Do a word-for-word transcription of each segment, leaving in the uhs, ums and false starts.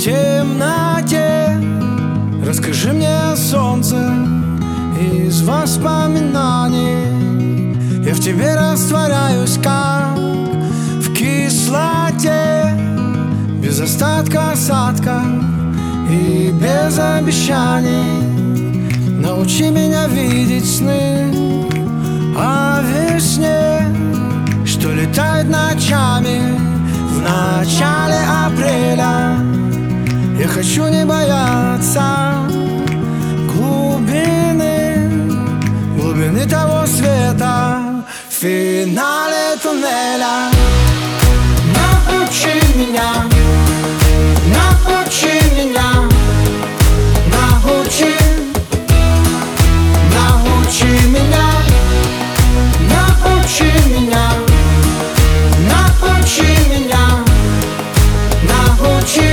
темноте. Расскажи мне о солнце из воспоминаний. Я в тебе растворяюсь, как в кислоте, без остатка осадка и без обещаний. Научи меня видеть сны о весне, что летает ночами в начале апреля. Я хочу не бояться глубины, глубины того света в финале туннеля. Научи меня, научи меня, научи, научи меня, научи меня, научи меня, научи,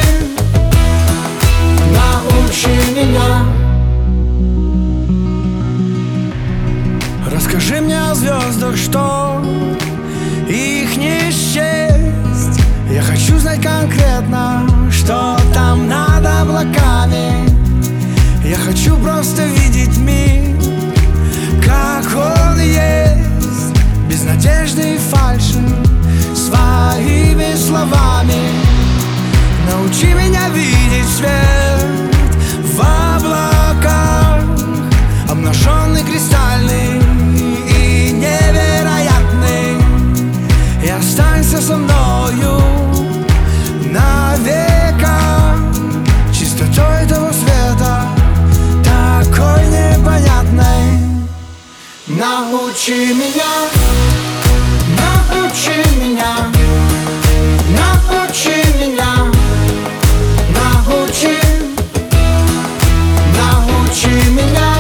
научи меня. Расскажи мне о звездах, что их не счесть. Я хочу знать конкретно, что там над облаками. Я хочу просто видеть мир, как он есть, без надежды и фальши, своими словами. Научи меня видеть свет в облаках, обнаженный, кристальный и невероятный. И останься со мною навека, чистотой этого света, такой непонятной. Научи меня, научи меня, научи меня, научи, научи меня,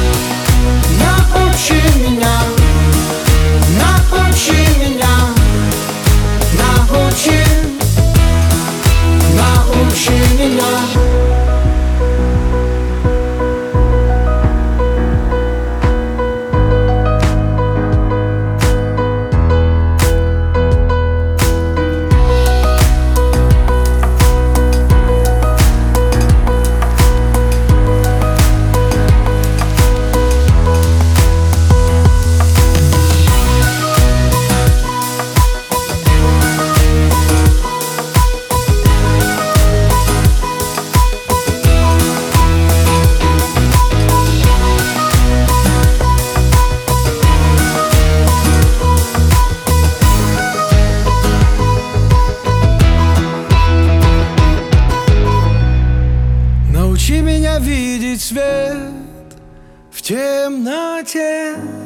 научи меня, научи меня, научи, научи меня. Научи меня видеть свет в темноте.